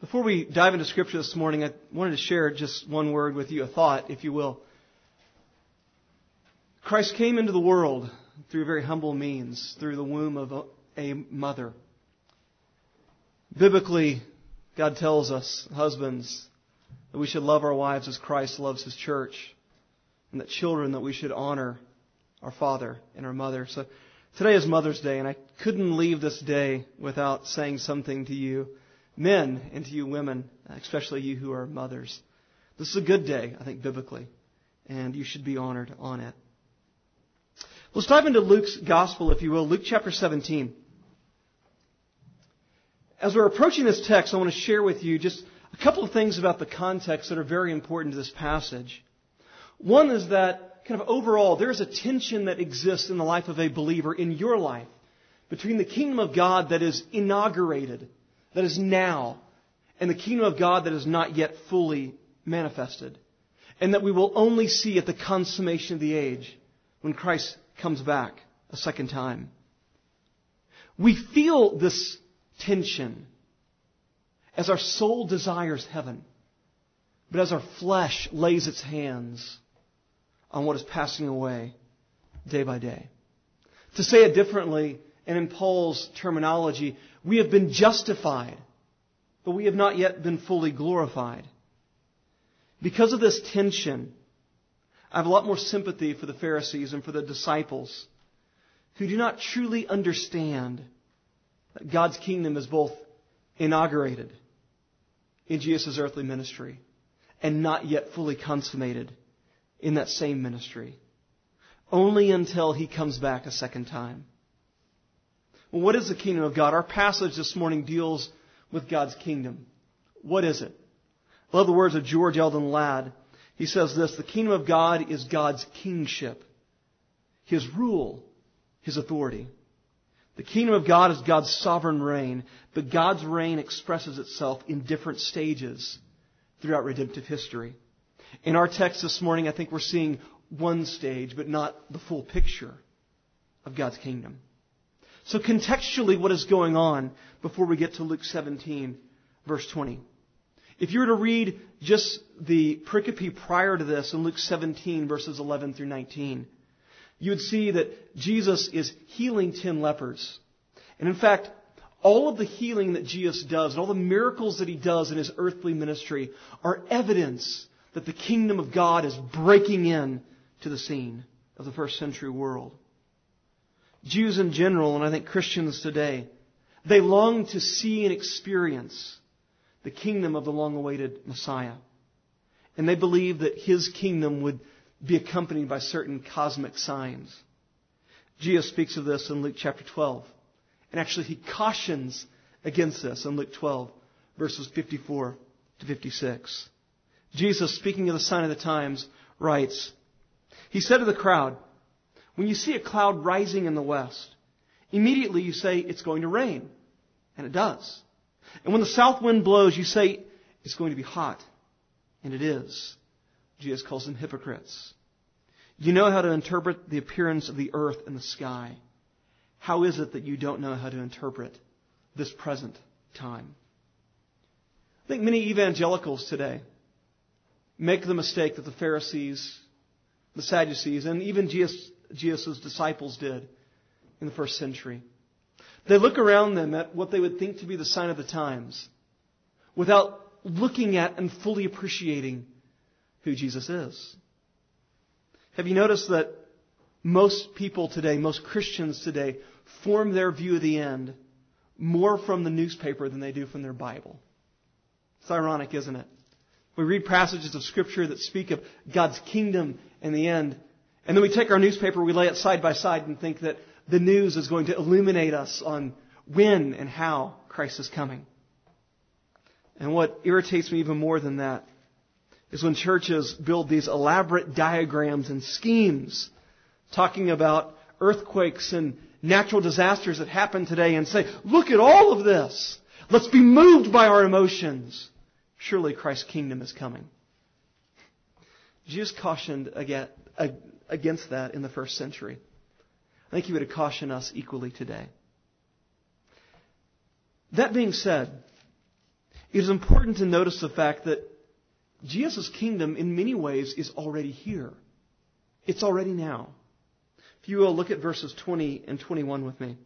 Before we dive into Scripture this morning, I wanted to share just one word with you, a thought, if you will. Christ came into the world through very humble means, through the womb of a mother. Biblically, God tells us, husbands, that we should love our wives as Christ loves His church, and that children, that we should honor our father and our mother. So today is Mother's Day, and I couldn't leave this day without saying something to you men and to you women, especially you who are mothers. This is a good day, I think, biblically, and you should be honored on it. Let's dive into Luke's Gospel, if you will, Luke chapter 17. As we're approaching this text, I want to share with you just a couple of things about the context that are very important to this passage. One is that, kind of overall, there is a tension that exists in the life of a believer, in your life, between the kingdom of God that is inaugurated, that is now, and the kingdom of God that is not yet fully manifested, and that we will only see at the consummation of the age when Christ comes back a second time. We feel this tension as our soul desires heaven, but as our flesh lays its hands on what is passing away day by day. To say it differently, and in Paul's terminology, we have been justified, but we have not yet been fully glorified. Because of this tension, I have a lot more sympathy for the Pharisees and for the disciples who do not truly understand that God's kingdom is both inaugurated in Jesus' earthly ministry and not yet fully consummated in that same ministry, only until He comes back a second time. Well, what is the kingdom of God? Our passage this morning deals with God's kingdom. What is it? I love the words of George Eldon Ladd. He says this: the kingdom of God is God's kingship, His rule, His authority. The kingdom of God is God's sovereign reign, but God's reign expresses itself in different stages throughout redemptive history. In our text this morning, I think we're seeing one stage, but not the full picture of God's kingdom. So contextually, what is going on before we get to Luke 17, verse 20? If you were to read just the pericope prior to this in Luke 17, verses 11 through 19, you would see that Jesus is healing 10 lepers. And in fact, all of the healing that Jesus does and all the miracles that He does in His earthly ministry are evidence that the kingdom of God is breaking in to the scene of the first century world. Jews in general, and I think Christians today, they long to see and experience the kingdom of the long-awaited Messiah. And they believe that His kingdom would be accompanied by certain cosmic signs. Jesus speaks of this in Luke chapter 12. And actually He cautions against this in Luke 12, verses 54 to 56. Jesus, speaking of the sign of the times, writes, He said to the crowd, when you see a cloud rising in the west, immediately you say it's going to rain. And it does. And when the south wind blows, you say it's going to be hot. And it is. Jesus calls them hypocrites. You know how to interpret the appearance of the earth and the sky. How is it that you don't know how to interpret this present time? I think many evangelicals today make the mistake that the Pharisees, the Sadducees, and even Jesus' disciples did in the first century. They look around them at what they would think to be the sign of the times without looking at and fully appreciating who Jesus is. Have you noticed that most people today, most Christians today, form their view of the end more from the newspaper than they do from their Bible? It's ironic, isn't it? We read passages of Scripture that speak of God's kingdom and the end, and then we take our newspaper, we lay it side by side and think that the news is going to illuminate us on when and how Christ is coming. And what irritates me even more than that is when churches build these elaborate diagrams and schemes talking about earthquakes and natural disasters that happen today and say, look at all of this. Let's be moved by our emotions. Surely Christ's kingdom is coming. Jesus cautioned against that in the first century. I think He would caution us equally today. That being said, it is important to notice the fact that Jesus' kingdom in many ways is already here. It's already now. If you will, look at verses 20 and 21 with me.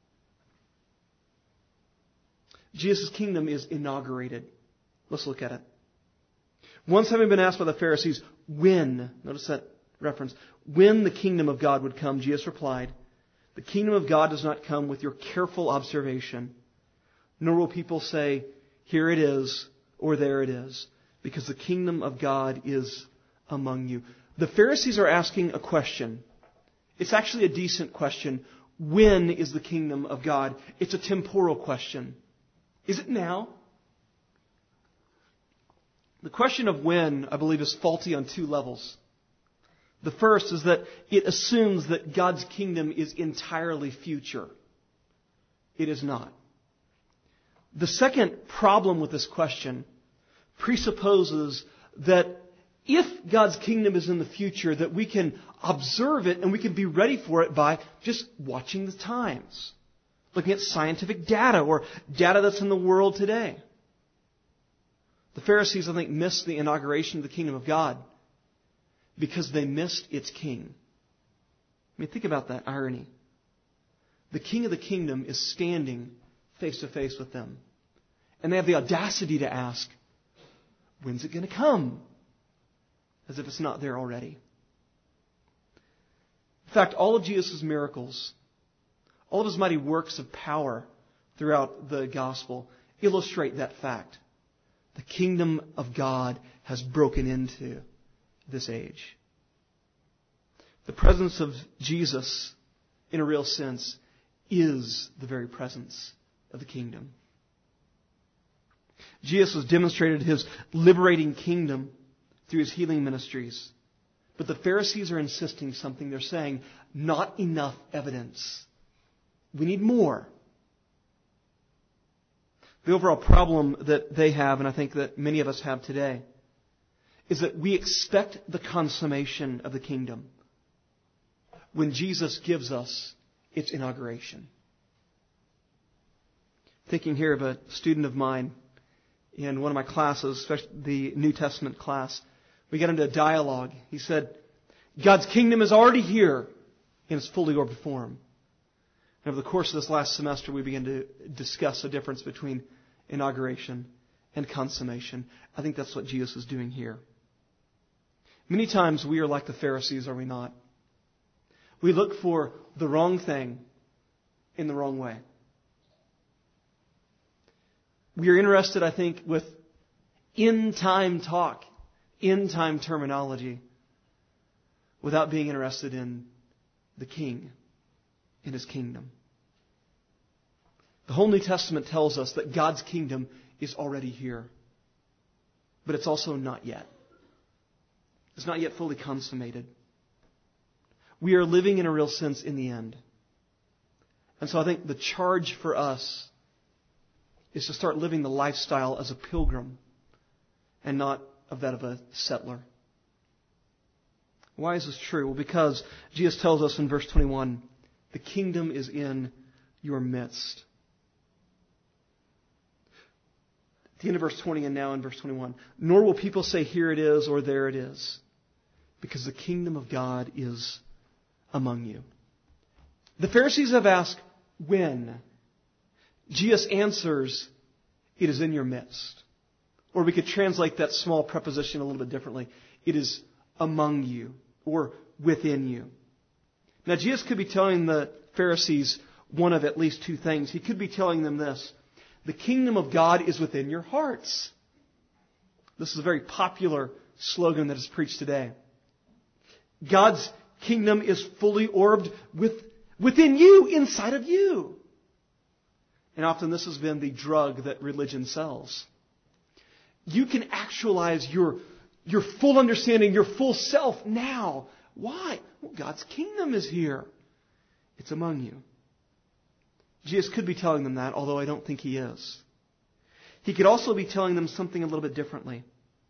Jesus' kingdom is inaugurated. Let's look at it. Once having been asked by the Pharisees when, notice that reference, when the kingdom of God would come, Jesus replied, the kingdom of God does not come with your careful observation, nor will people say, here it is, or there it is, because the kingdom of God is among you. The Pharisees are asking a question. It's actually a decent question. When is the kingdom of God? It's a temporal question. Is it now? The question of when, I believe, is faulty on two levels. The first is that it assumes that God's kingdom is entirely future. It is not. The second problem with this question presupposes that if God's kingdom is in the future, that we can observe it and we can be ready for it by just watching the times, looking at scientific data or data that's in the world today. The Pharisees, I think, missed the inauguration of the kingdom of God because they missed its king. I mean, think about that irony. The king of the kingdom is standing face to face with them. And they have the audacity to ask, when's it going to come? As if it's not there already. In fact, all of Jesus' miracles, all of His mighty works of power throughout the gospel illustrate that fact. The kingdom of God has broken into this age. The presence of Jesus, in a real sense, is the very presence of the kingdom. Jesus has demonstrated His liberating kingdom through His healing ministries. But the Pharisees are insisting something. They're saying, not enough evidence. We need more. The overall problem that they have, and I think that many of us have today, is that we expect the consummation of the kingdom when Jesus gives us its inauguration. Thinking here of a student of mine in one of my classes, especially the New Testament class, we got into a dialogue. He said, God's kingdom is already here in its fully orbed form. And over the course of this last semester, we began to discuss the difference between inauguration and consummation. I think that's what Jesus is doing here. Many times we are like the Pharisees, are we not? We look for the wrong thing in the wrong way. We are interested, I think, with end-time talk, end-time terminology, without being interested in the King, in His kingdom. The whole New Testament tells us that God's kingdom is already here. But it's also not yet. It's not yet fully consummated. We are living in a real sense in the end. And so I think the charge for us is to start living the lifestyle as a pilgrim and not of that of a settler. Why is this true? Well, because Jesus tells us in verse 21, the kingdom is in your midst. At the end of verse 20 and now in verse 21, nor will people say, here it is or there it is, because the kingdom of God is among you. The Pharisees have asked, when? Jesus answers, it is in your midst. Or we could translate that small preposition a little bit differently. It is among you or within you. Now, Jesus could be telling the Pharisees one of at least two things. He could be telling them this. The kingdom of God is within your hearts. This is a very popular slogan that is preached today. God's kingdom is fully orbed within you, inside of you. And often this has been the drug that religion sells. You can actualize your full understanding, your full self now. Why? Well, God's kingdom is here. It's among you. Jesus could be telling them that, although I don't think He is. He could also be telling them something a little bit differently.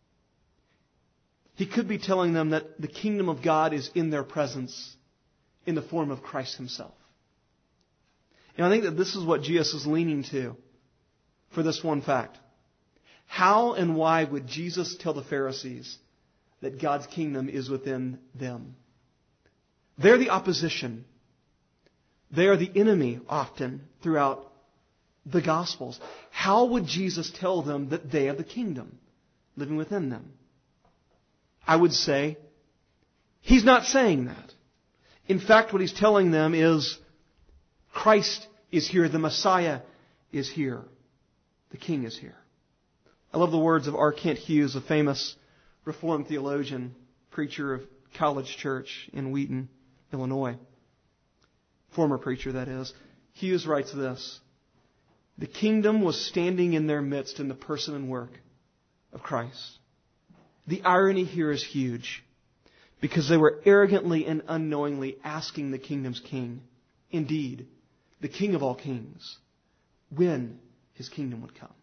He could be telling them that the kingdom of God is in their presence in the form of Christ Himself. And I think that this is what Jesus is leaning to for this one fact. How and why would Jesus tell the Pharisees that God's kingdom is within them? They're the opposition. They are the enemy often throughout the Gospels. How would Jesus tell them that they have the kingdom living within them? I would say, He's not saying that. In fact, what He's telling them is, Christ is here, the Messiah is here, the King is here. I love the words of R. Kent Hughes, a famous Reformed theologian, preacher of College Church in Wheaton, Illinois. Former preacher, that is. Hughes writes this: the kingdom was standing in their midst in the person and work of Christ. The irony here is huge, because they were arrogantly and unknowingly asking the kingdom's king, indeed, the King of all kings, when His kingdom would come.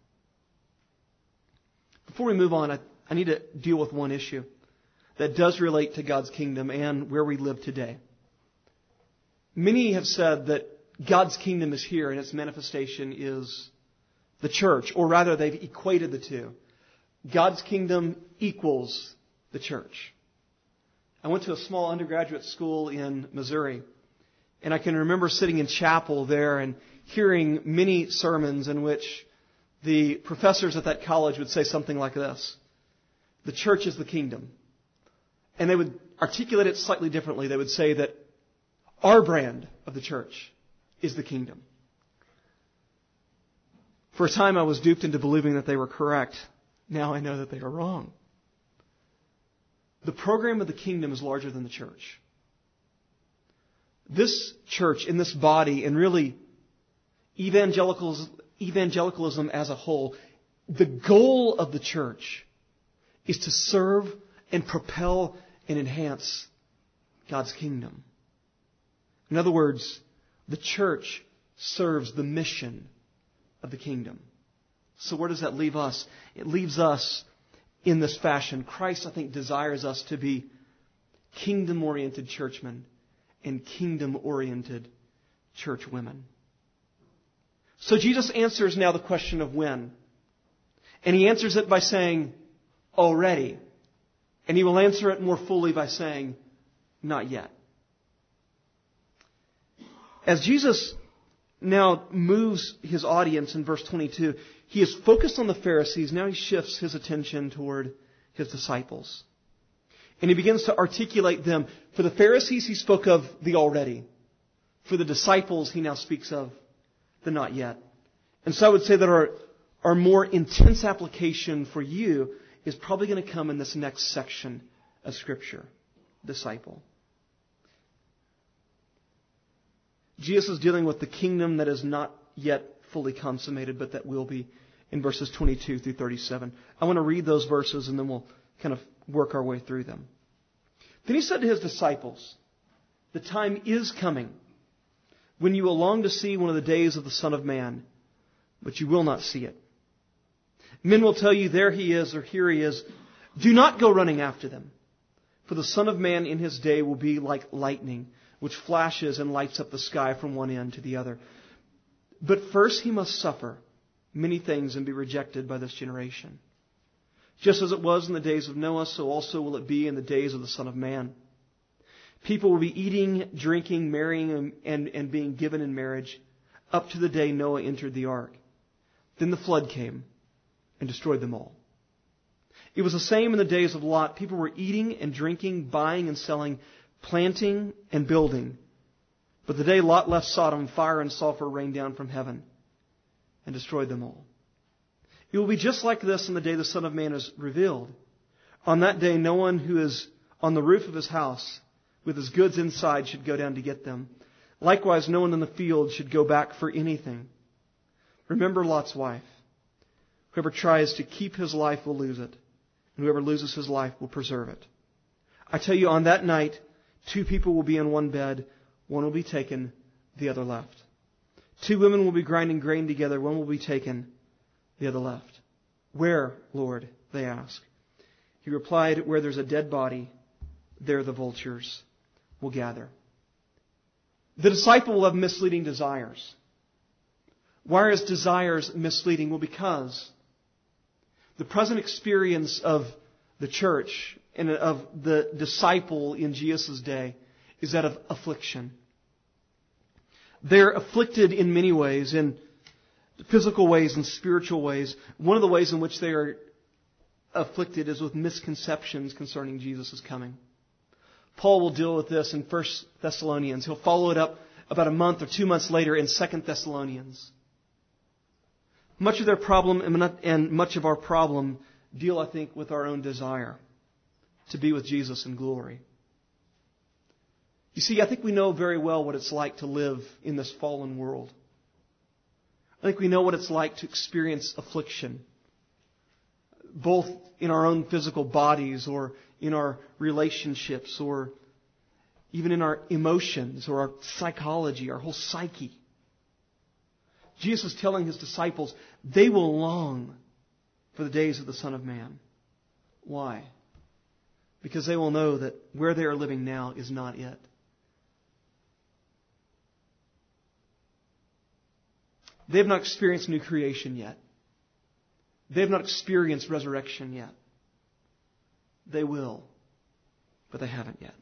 Before we move on, I need to deal with one issue that does relate to God's kingdom and where we live today. Many have said that God's kingdom is here and its manifestation is the church, or rather they've equated the two. God's kingdom equals the church. I went to a small undergraduate school in Missouri, and I can remember sitting in chapel there and hearing many sermons in which the professors at that college would say something like this: the church is the kingdom. And they would articulate it slightly differently. They would say that our brand of the church is the kingdom. For a time I was duped into believing that they were correct. Now I know that they are wrong. The program of the kingdom is larger than the church. This church, in this body, and really evangelicalism as a whole, the goal of the church is to serve and propel and enhance God's kingdom. In other words, the church serves the mission of the kingdom. So where does that leave us? It leaves us in this fashion. Christ, I think, desires us to be kingdom-oriented churchmen and kingdom-oriented churchwomen. So Jesus answers now the question of when. And He answers it by saying, already. And He will answer it more fully by saying, not yet. As Jesus now moves His audience in verse 22, He is focused on the Pharisees. Now He shifts His attention toward His disciples. And He begins to articulate them. For the Pharisees, He spoke of the already. For the disciples, He now speaks of the not yet. And so I would say that our more intense application for you is probably going to come in this next section of Scripture. Disciple. Jesus is dealing with the kingdom that is not yet fully consummated, but that will be, in verses 22 through 37. I want to read those verses and then we'll kind of work our way through them. Then He said to His disciples, the time is coming when you will long to see one of the days of the Son of Man, but you will not see it. Men will tell you, there He is, or here He is. Do not go running after them. For the Son of Man in His day will be like lightning, which flashes and lights up the sky from one end to the other. But first He must suffer many things and be rejected by this generation. Just as it was in the days of Noah, so also will it be in the days of the Son of Man. People will be eating, drinking, marrying, and being given in marriage up to the day Noah entered the ark. Then the flood came and destroyed them all. It was the same in the days of Lot. People were eating and drinking, buying and selling, planting and building. But the day Lot left Sodom, fire and sulfur rained down from heaven and destroyed them all. It will be just like this on the day the Son of Man is revealed. On that day, no one who is on the roof of his house with his goods inside should go down to get them. Likewise, no one in the field should go back for anything. Remember Lot's wife. Whoever tries to keep his life will lose it, and whoever loses his life will preserve it. I tell you, on that night, 2 people will be in one bed. One will be taken, the other left. 2 women will be grinding grain together. One will be taken, the other left. Where, Lord? They ask. He replied, where there's a dead body, there the vultures will gather. The disciple will have misleading desires. Why are his desires misleading? Well, because The present experience of the church and of the disciple in Jesus' day is that of affliction. They're afflicted in many ways, in physical ways and spiritual ways. One of the ways in which they are afflicted is with misconceptions concerning Jesus' coming. Paul will deal with this in 1 Thessalonians. He'll follow it up about a month or 2 months later in 2 Thessalonians. Much of their problem and much of our problem deal, I think, with our own desire to be with Jesus in glory. You see, I think we know very well what it's like to live in this fallen world. I think we know what it's like to experience affliction, both in our own physical bodies or in our relationships or even in our emotions or our psychology, our whole psyche. Jesus is telling His disciples they will long for the days of the Son of Man. Why? Because they will know that where they are living now is not it. They have not experienced new creation yet. They have not experienced resurrection yet. They will, but they haven't yet.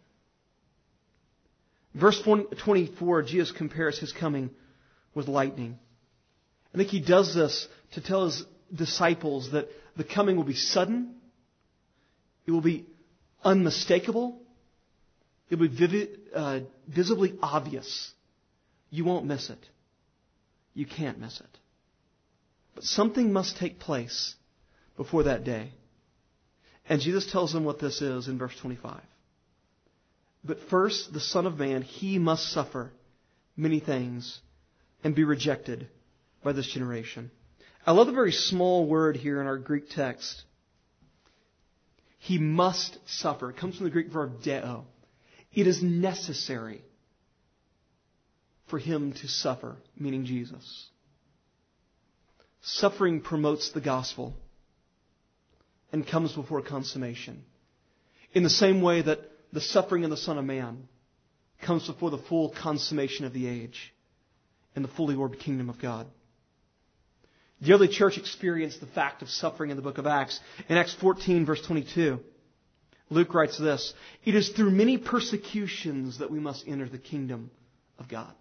Verse 24, Jesus compares His coming with lightning. I think He does this to tell His disciples that the coming will be sudden. It will be unmistakable. It will be visibly obvious. You won't miss it. You can't miss it. But something must take place before that day. And Jesus tells them what this is in verse 25. But first, the Son of Man, He must suffer many things and be rejected by this generation. I love the very small word here in our Greek text. He must suffer. It comes from the Greek verb deo. It is necessary for Him to suffer, meaning Jesus. Suffering promotes the gospel and comes before consummation. In the same way that the suffering of the Son of Man comes before the full consummation of the age and the fully orbed kingdom of God. The early church experienced the fact of suffering in the book of Acts. In Acts 14, verse 22, Luke writes this: "It is through many persecutions that we must enter the kingdom of God."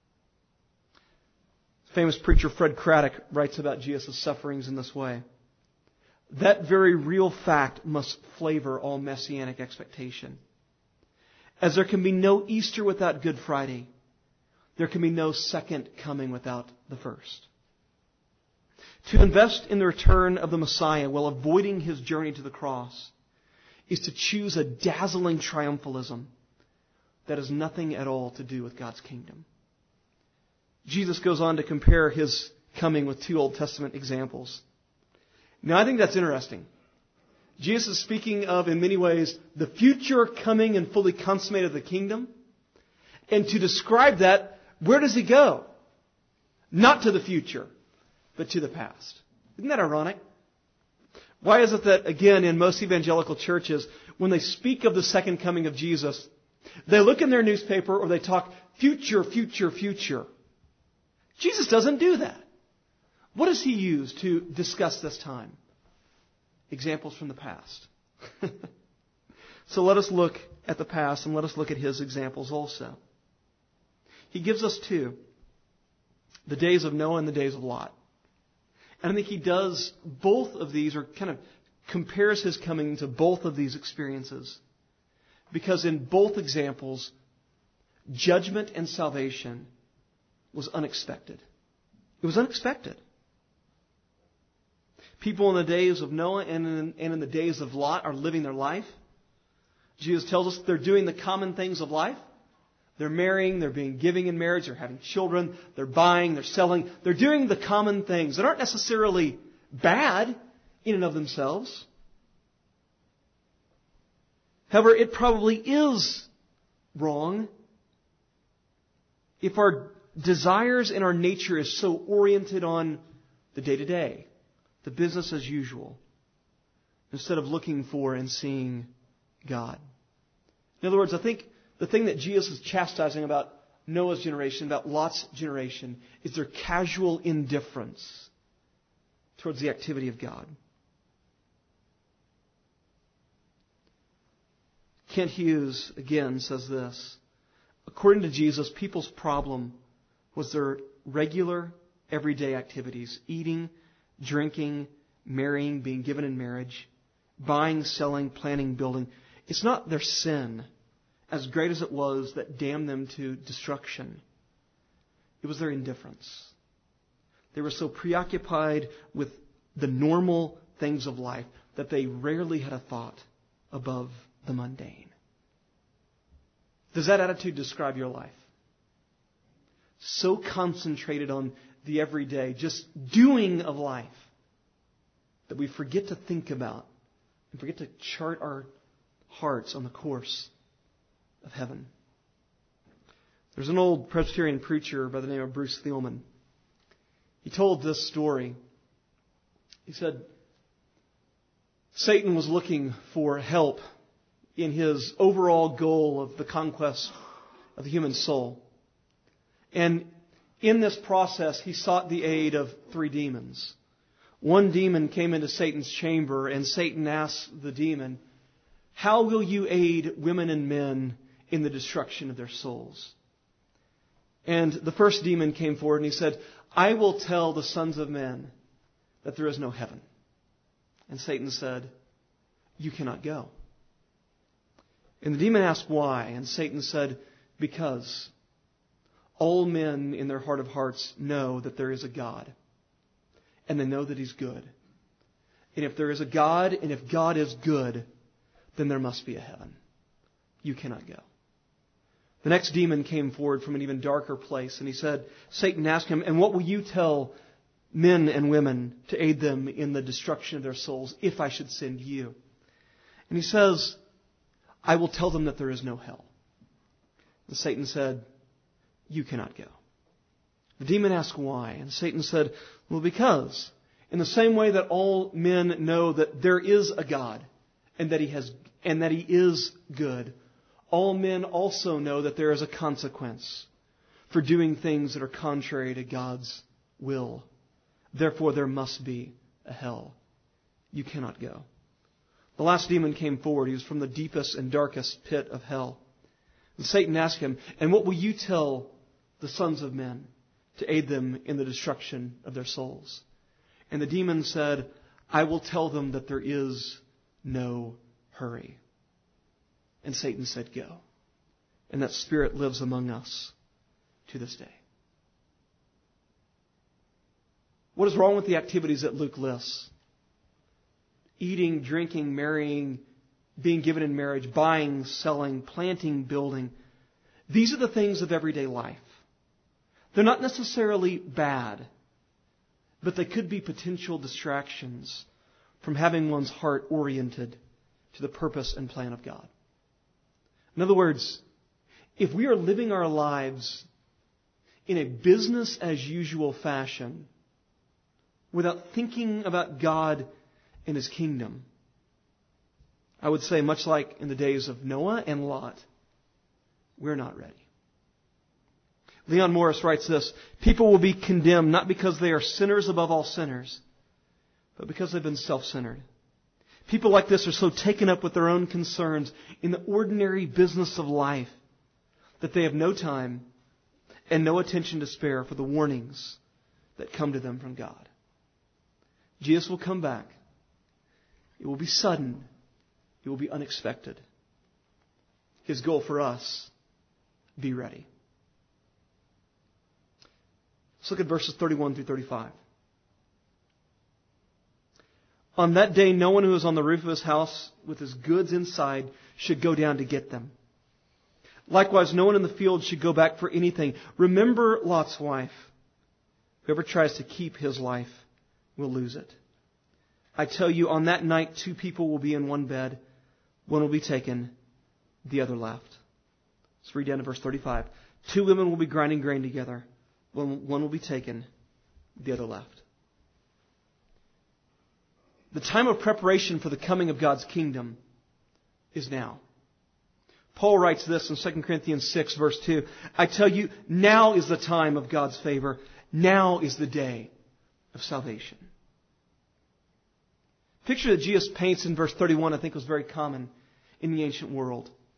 Famous preacher Fred Craddock writes about Jesus' sufferings in this way: "That very real fact must flavor all messianic expectation. As there can be no Easter without Good Friday, there can be no second coming without the first. To invest in the return of the Messiah while avoiding His journey to the cross is to choose a dazzling triumphalism that has nothing at all to do with God's kingdom." Jesus goes on to compare His coming with 2 Old Testament examples. Now, I think that's interesting. Jesus is speaking of, in many ways, the future coming and fully consummate of the kingdom. And to describe that, where does He go? Not to the future, but to the past. Isn't that ironic? Why is it that, again, in most evangelical churches, when they speak of the second coming of Jesus, they look in their newspaper or they talk future, future, future? Jesus doesn't do that. What does He use to discuss this time? Examples from the past. So let us look at the past and let us look at His examples also. He gives us 2. The days of Noah and the days of Lot. And I think He does both of these, or kind of compares His coming to both of these experiences. Because in both examples, judgment and salvation was unexpected. It was unexpected. People in the days of Noah and in the days of Lot are living their life. Jesus tells us they're doing the common things of life. They're marrying, they're being giving in marriage, they're having children, they're buying, they're selling. They're doing the common things that aren't necessarily bad in and of themselves. However, it probably is wrong if our desires and our nature is so oriented on the day-to-day, the business as usual, instead of looking for and seeing God. In other words, I think the thing that Jesus is chastising about Noah's generation, about Lot's generation, is their casual indifference towards the activity of God. Kent Hughes, again, says this. According to Jesus, people's problem was their regular, everyday activities. Eating, drinking, marrying, being given in marriage, buying, selling, planting, building. It's not their sin, as great as it was, that damned them to destruction. It was their indifference. They were so preoccupied with the normal things of life that they rarely had a thought above the mundane. Does that attitude describe your life? So concentrated on the everyday, just doing of life, that we forget to think about and forget to chart our hearts on the course of heaven. There's an old Presbyterian preacher by the name of Bruce Thielman. He told this story. He said, Satan was looking for help in his overall goal of the conquest of the human soul. And in this process, he sought the aid of 3 demons. One demon came into Satan's chamber, and Satan asked the demon, "How will you aid women and men in the destruction of their souls?" And the first demon came forward and he said, "I will tell the sons of men that there is no heaven." And Satan said, "You cannot go." And the demon asked why, and Satan said, "Because all men in their heart of hearts know that there is a God, and they know that He's good. And if there is a God, and if God is good, then there must be a heaven. You cannot go." The next demon came forward from an even darker place, and he said, Satan asked him, "And what will you tell men and women to aid them in the destruction of their souls if I should send you?" And he says, "I will tell them that there is no hell." And Satan said, "You cannot go." The demon asked why, and Satan said, "Well, because in the same way that all men know that there is a God and that He is good, all men also know that there is a consequence for doing things that are contrary to God's will. Therefore, there must be a hell. You cannot go." The last demon came forward. He was from the deepest and darkest pit of hell. And Satan asked him, "And what will you tell the sons of men to aid them in the destruction of their souls?" And the demon said, "I will tell them that there is no hurry." And Satan said, "Go." And that spirit lives among us to this day. What is wrong with the activities that Luke lists? Eating, drinking, marrying, being given in marriage, buying, selling, planting, building. These are the things of everyday life. They're not necessarily bad, but they could be potential distractions from having one's heart oriented to the purpose and plan of God. In other words, if we are living our lives in a business as usual fashion without thinking about God and His kingdom, I would say, much like in the days of Noah and Lot, we're not ready. Leon Morris writes this: "People will be condemned not because they are sinners above all sinners, but because they've been self-centered. People like this are so taken up with their own concerns in the ordinary business of life that they have no time and no attention to spare for the warnings that come to them from God." Jesus will come back. It will be sudden. It will be unexpected. His goal for us: be ready. Let's look at verses 31 through 35. "On that day, no one who is on the roof of his house with his goods inside should go down to get them. Likewise, no one in the field should go back for anything. Remember Lot's wife. Whoever tries to keep his life will lose it. I tell you, on that night, 2 people will be in one bed. One will be taken, the other left." Let's read down to verse 35. 2 women will be grinding grain together. One will be taken, the other left. The time of preparation for the coming of God's kingdom is now. Paul writes this in 2 Corinthians 6, verse 2. "I tell you, now is the time of God's favor. Now is the day of salvation." Picture that Jesus paints in verse 31, I think, was very common in the ancient world.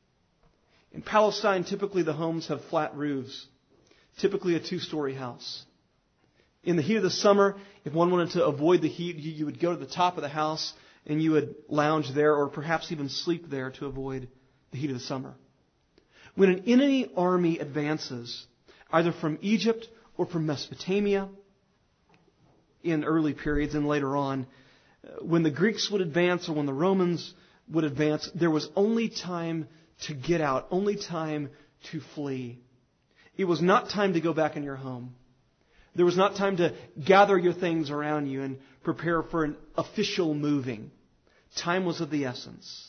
In Palestine, typically the homes have flat roofs, typically a 2-story house. In the heat of the summer, if one wanted to avoid the heat, you would go to the top of the house and you would lounge there or perhaps even sleep there to avoid the heat of the summer. When an enemy army advances, either from Egypt or from Mesopotamia, in early periods and later on, when the Greeks would advance or when the Romans would advance, there was only time to get out, only time to flee. It was not time to go back in your home. There was not time to gather your things around you and prepare for an official moving. Time was of the essence.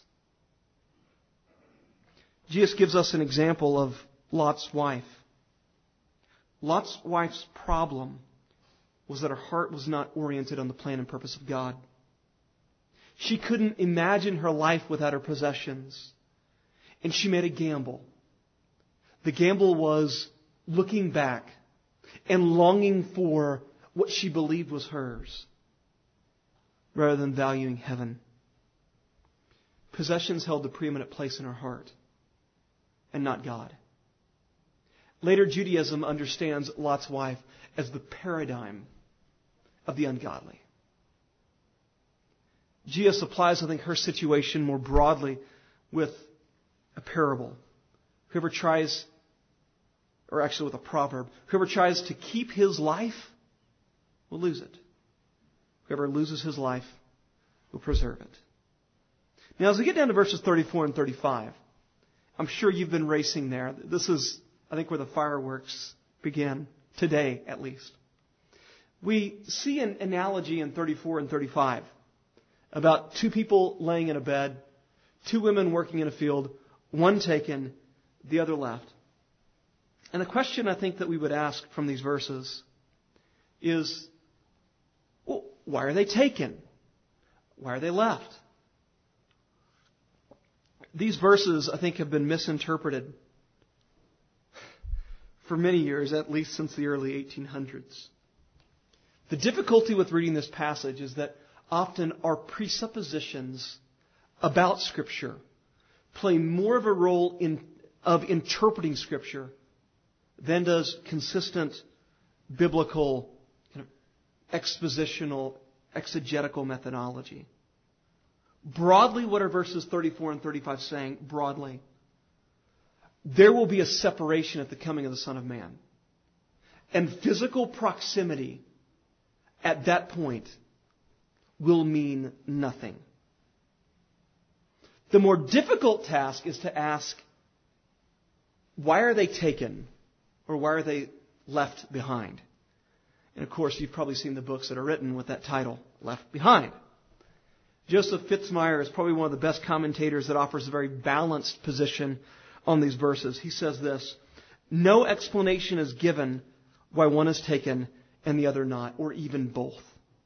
Jesus gives us an example of Lot's wife. Lot's wife's problem was that her heart was not oriented on the plan and purpose of God. She couldn't imagine her life without her possessions. And she made a gamble. The gamble was looking back and longing for what she believed was hers, rather than valuing heaven. Possessions held the preeminent place in her heart, and not God. Later, Judaism understands Lot's wife as the paradigm of the ungodly. Jesus applies, I think, her situation more broadly with a parable. Whoever tries, or actually with a proverb, whoever tries to keep his life will lose it. Whoever loses his life will preserve it. Now, as we get down to verses 34 and 35, I'm sure you've been racing there. This is, I think, where the fireworks begin, today at least. We see an analogy in 34 and 35 about 2 people laying in a bed, 2 women working in a field, one taken, the other left. And the question I think that we would ask from these verses is, well, why are they taken? Why are they left? These verses, I think, have been misinterpreted for many years, at least since the early 1800s. The difficulty with reading this passage is that often our presuppositions about Scripture play more of a role of interpreting Scripture than does consistent biblical expositional, exegetical methodology. Broadly, what are verses 34 and 35 saying? Broadly, there will be a separation at the coming of the Son of Man. And physical proximity at that point will mean nothing. The more difficult task is to ask, why are they taken? Or why are they left behind? And of course, you've probably seen the books that are written with that title, Left Behind. Joseph Fitzmyer is probably one of the best commentators that offers a very balanced position on these verses. He says this: no explanation is given why one is taken and the other not, or even both.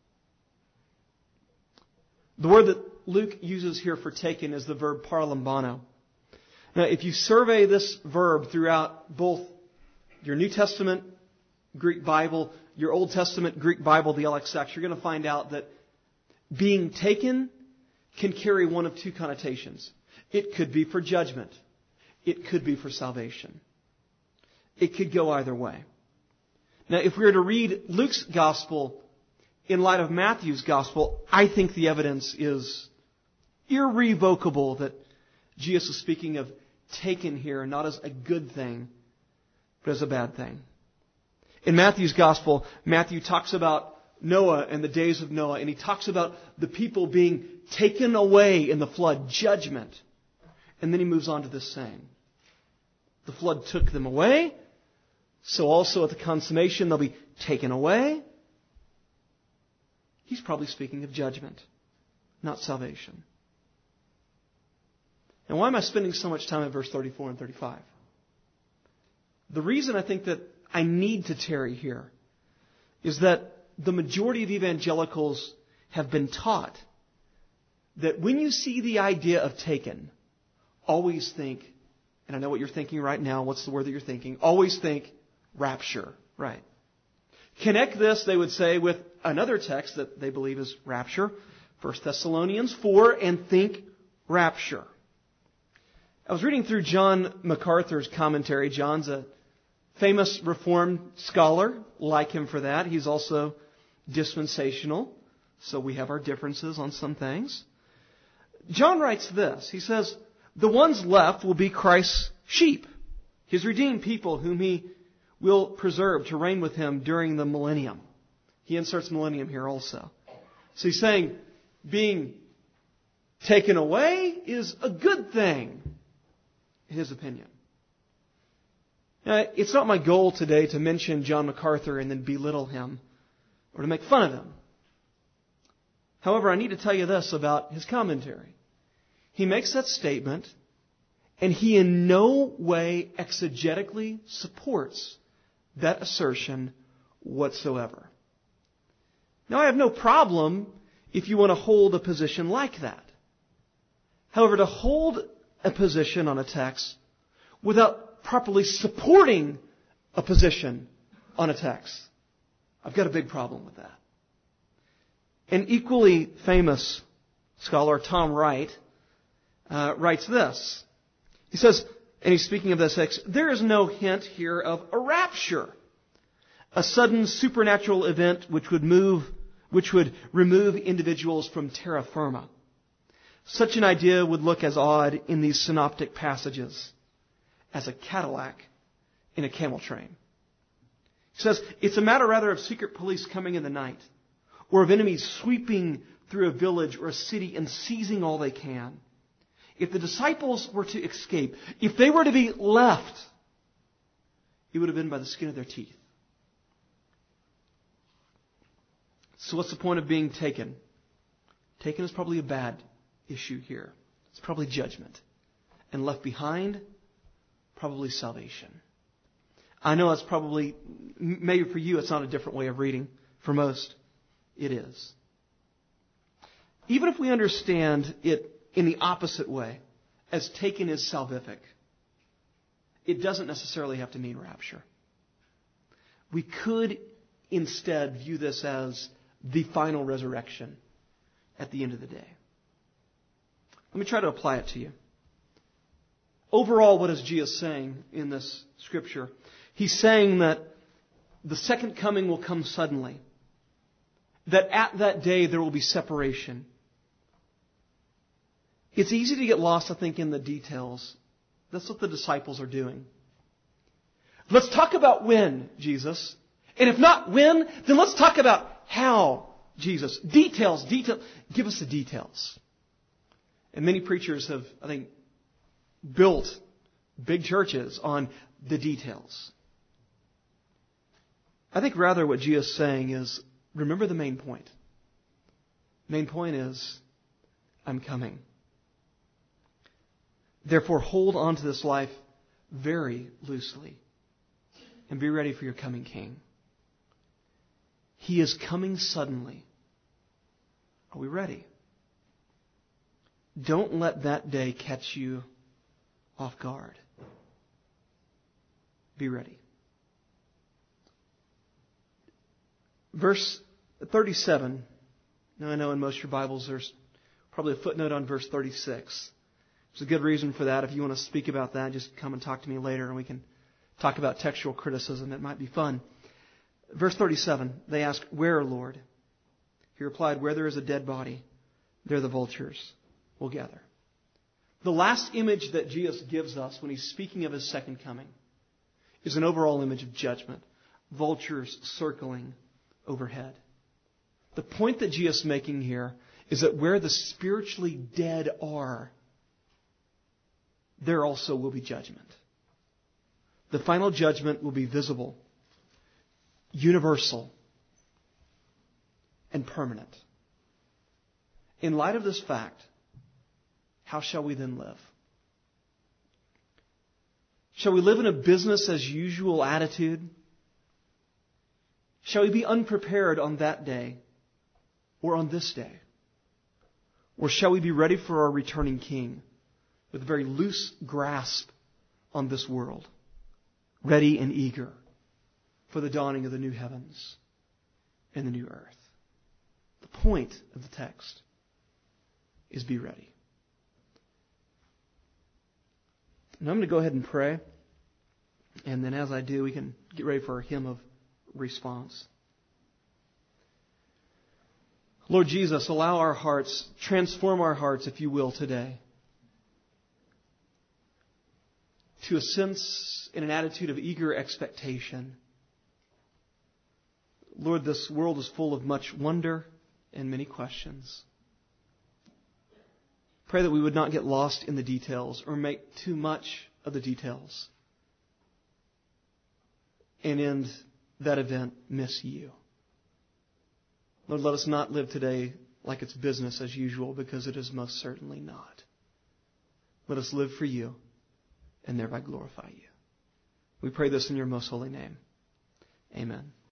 The word that Luke uses here for taken is the verb paralambano. Now, if you survey this verb throughout both your New Testament Greek Bible, your Old Testament Greek Bible, the LXX, you're going to find out that being taken can carry one of 2 connotations. It could be for judgment. It could be for salvation. It could go either way. Now, if we were to read Luke's Gospel in light of Matthew's Gospel, I think the evidence is irrevocable that Jesus is speaking of taken here, not as a good thing, but as a bad thing. In Matthew's Gospel, Matthew talks about Noah and the days of Noah, and he talks about the people being taken away in the flood, judgment. And then he moves on to this saying: the flood took them away, so also at the consummation they'll be taken away. He's probably speaking of judgment, not salvation. And why am I spending so much time at verse 34 and 35? The reason I think that I need to tarry here is that the majority of evangelicals have been taught that when you see the idea of taken, always think, and I know what you're thinking right now, what's the word that you're thinking? Always think rapture, right? Connect this, they would say, with another text that they believe is rapture, 1 Thessalonians 4, and think rapture. I was reading through John MacArthur's commentary. John's a famous Reformed scholar. Like him for that. He's also dispensational, so we have our differences on some things. John writes this. He says, the ones left will be Christ's sheep, His redeemed people whom He will preserve to reign with Him during the millennium. He inserts millennium here also. So he's saying being taken away is a good thing, in his opinion. Now, it's not my goal today to mention John MacArthur and then belittle him or to make fun of him. However, I need to tell you this about his commentary. He makes that statement, and he in no way exegetically supports that assertion whatsoever. Now, I have no problem if you want to hold a position like that. However, to hold a position on a text without properly supporting a position on a text, I've got a big problem with that. An equally famous scholar, Tom Wright, writes this. He says, and he's speaking of this text, there is no hint here of a rapture, a sudden supernatural event which would remove individuals from terra firma. Such an idea would look as odd in these synoptic passages as a Cadillac in a camel train. He says, it's a matter rather of secret police coming in the night, or of enemies sweeping through a village or a city and seizing all they can. If the disciples were to escape, if they were to be left, it would have been by the skin of their teeth. So what's the point of being taken? Taken is probably a bad issue here. It's probably judgment. And left behind, probably salvation. I know it's probably, maybe for you it's not a different way of reading. For most, it is. Even if we understand it in the opposite way, as taken is salvific, it doesn't necessarily have to mean rapture. We could instead view this as the final resurrection at the end of the day. Let me try to apply it to you. Overall, what is Jesus saying in this scripture? He's saying that the second coming will come suddenly. That at that day there will be separation. It's easy to get lost, I think, in the details. That's what the disciples are doing. Let's talk about when, Jesus. And if not when, then let's talk about how, Jesus. Details. Give us the details. And many preachers have, I think, built big churches on the details. I think rather what Jesus is saying is, remember the main point. Main point is, I'm coming. Therefore, hold on to this life very loosely and be ready for your coming King. He is coming suddenly. Are we ready? Don't let that day catch you off guard. Be ready. Verse 37. Now I know in most of your Bibles there's probably a footnote on verse 36. There's a good reason for that. If you want to speak about that, just come and talk to me later and we can talk about textual criticism. It might be fun. Verse 37, they ask, where, Lord? He replied, where there is a dead body, there the vultures will gather. The last image that Jesus gives us when He's speaking of His second coming is an overall image of judgment. Vultures circling overhead. The point that Jesus is making here is that where the spiritually dead are, there also will be judgment. The final judgment will be visible, universal, and permanent. In light of this fact, how shall we then live? Shall we live in a business as usual attitude? Shall we be unprepared on that day or on this day? Or shall we be ready for our returning King with a very loose grasp on this world, ready and eager for the dawning of the new heavens and the new earth? The point of the text is be ready. And I'm going to go ahead and pray. And then as I do, we can get ready for a hymn of response. Lord Jesus, allow our hearts, transform our hearts, if you will, today, to a sense and an attitude of eager expectation. Lord, this world is full of much wonder and many questions. Pray that we would not get lost in the details or make too much of the details, and in that event, miss you. Lord, let us not live today like it's business as usual, because it is most certainly not. Let us live for you and thereby glorify you. We pray this in your most holy name. Amen.